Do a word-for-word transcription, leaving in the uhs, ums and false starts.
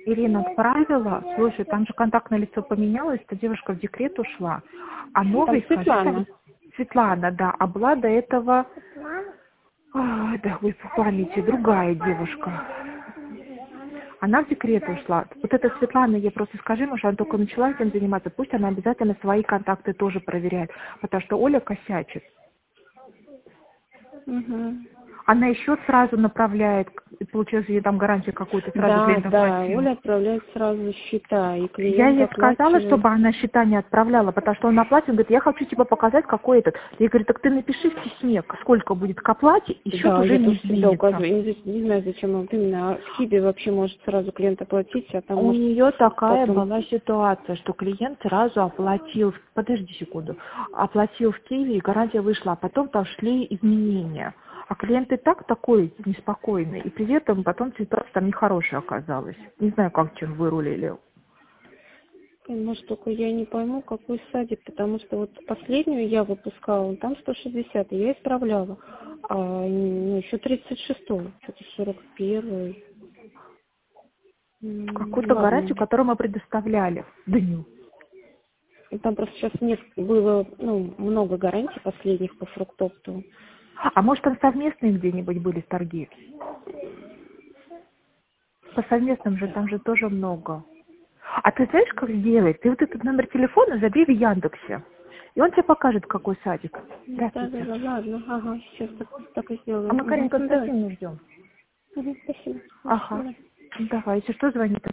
Ирина отправила, слушай, там же контактное лицо поменялось, эта девушка в декрет ушла, а Там новый, скажи, Светлана. там Светлана, да, а была до этого, а, да, вы по памяти, другая девушка. Она в декрет ушла. Вот эта Светлана, ей просто скажи, может, она только начала этим заниматься, пусть она обязательно свои контакты тоже проверяет, потому что Оля косячит. Угу. Она еще сразу направляет, и получается, ей там гарантию какую-то сразу Да, клиент да, оплатил. Оля отправляет сразу счета, и Я клиент ей сказала, оплачивает. чтобы она счета не отправляла, потому что он оплатит, он говорит, я хочу тебе показать, какой этот. Я говорю, так ты напиши в письме, сколько будет к оплате, и счет Да, уже я не тоже всегда изменится. указываю. Я не, за- не знаю, зачем вот именно. А в Кибе вообще может сразу клиент оплатить, а там У может нее такая потом... была ситуация, что клиент сразу оплатил, подожди секунду, оплатил в Киеве, и гарантия вышла, а потом там шли изменения. А клиент и так такой неспокойный, и при этом потом ситуация там нехорошая оказалась. Не знаю, как чем вырулили. Может, только я не пойму, какой садик, потому что вот последнюю я выпускала, там сто шестьдесят, и я исправляла. А ну, еще тридцать шестой, что-то сорок первый. М, Какую-то гарантию, Ладно. которую мы предоставляли. Да не. И там просто сейчас нет, было ну, много гарантий последних по фруктопту. А может, там совместные где-нибудь были торги? По совместным же там же тоже много. А ты знаешь, как сделать? Ты вот этот номер телефона забей в Яндексе. И он тебе покажет, какой садик. Да, да, Здравствуйте. да, ладно, ага, сейчас так, так и А сделаю. мы, Угу. Каренька, Ну, давай. Константиновну ждем. Угу, спасибо. Хорошо, Ага. давай. Давай, если что, звони.